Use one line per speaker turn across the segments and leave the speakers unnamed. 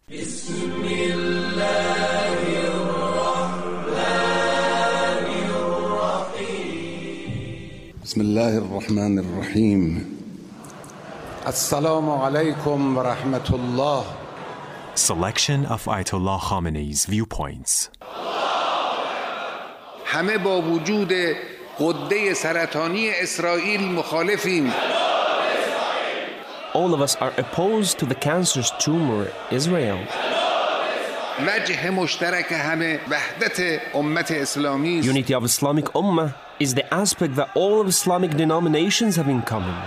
بسم الله الرحمن الرحیم. السلام علیکم و رحمت الله.
Selection of Ayatollah Khamenei's viewpoints.
همه با وجود غده سرطانی اسرائیل مخالفیم.
All of us are opposed to the cancerous tumor Israel.
وجه مشترک همه وحدت امت اسلامی است.
Unity of Islamic Ummah is the aspect that all of Islamic denominations have in common.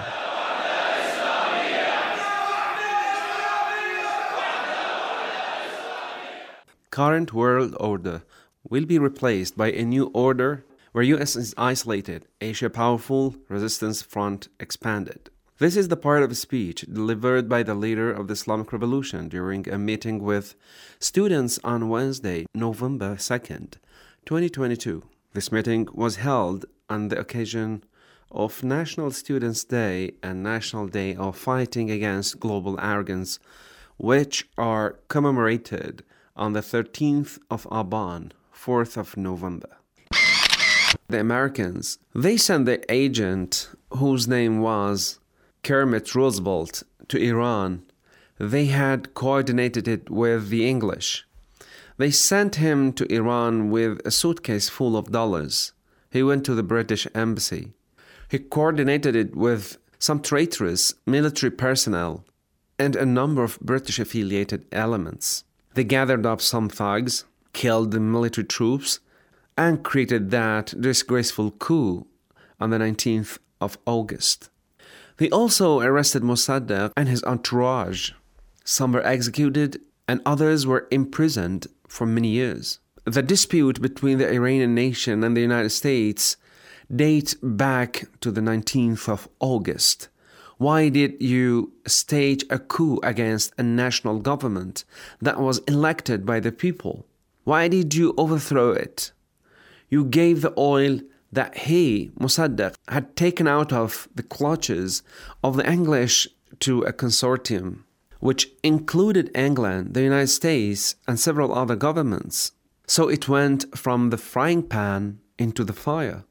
Current world order will be replaced by a new order where US is isolated, Asia powerful, resistance front expanded. This is the part of a speech delivered by the leader of the Islamic Revolution during a meeting with students on Wednesday, November 2nd, 2022. This meeting was held on the occasion of National Students' Day and National Day of Fighting Against Global Arrogance, which are commemorated on the 13th of Aban, 4th of November. The Americans, they sent their agent, whose name was Kermit Roosevelt, to Iran. They had coordinated it with the English. They sent him to Iran with a suitcase full of dollars. He went to the British embassy. He coordinated it with some traitorous military personnel and a number of British-affiliated elements. They gathered up some thugs, killed the military troops, and created that disgraceful coup on the 19th of August. They also arrested Mossadegh and his entourage. Some were executed and others were imprisoned for many years. The dispute between the Iranian nation and the United States dates back to the 19th of August. Why did you stage a coup against a national government that was elected by the people? Why did you overthrow it? You gave the oil that he, Mossadegh, had taken out of the clutches of the English to a consortium, which included England, the United States, and several other governments. So it went from the frying pan into the fire.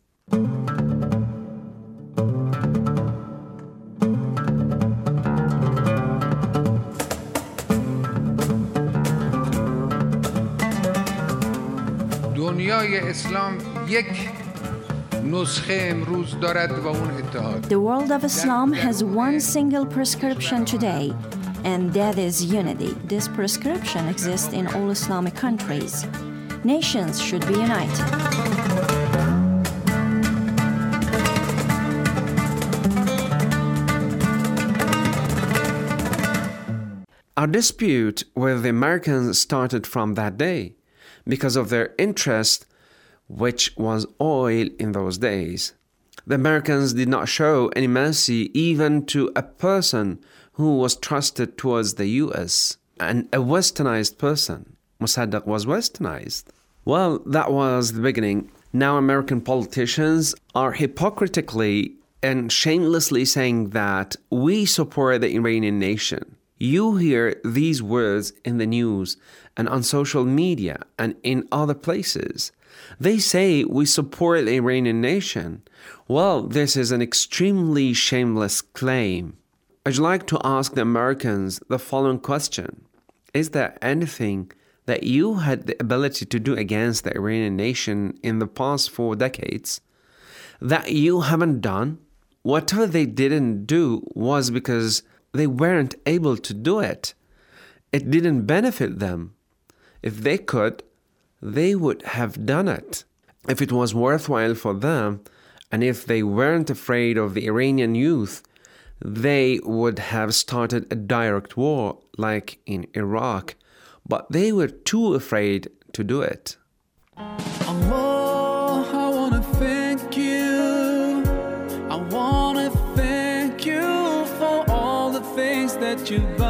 دنیای اسلام یک نسخه امروز دارد و اون اتحاد.
The world of Islam has one single prescription today, and that is unity. This prescription exists in all Islamic countries. Nations should be united.
Our dispute with the Americans started from that day because of their interest, which was oil in those days. The Americans did not show any mercy even to a person who was trusted towards the US, and a westernized person. Mossadegh was westernized. Well, that was the beginning. Now American politicians are hypocritically and shamelessly saying that we support the Iranian nation. You hear these words in the news and on social media and in other places. They say we support the Iranian nation. Well, this is an extremely shameless claim. I'd like to ask the Americans the following question. Is there anything that you had the ability to do against the Iranian nation in the past 4 decades that you haven't done? Whatever they didn't do was because they weren't able to do it. It didn't benefit them. If they could, they would have done it. If it was worthwhile for them, and if they weren't afraid of the Iranian youth, they would have started a direct war like in Iraq. But they were too afraid to do it.
Allah, I want to thank you. I want to thank you for all the things that you've done.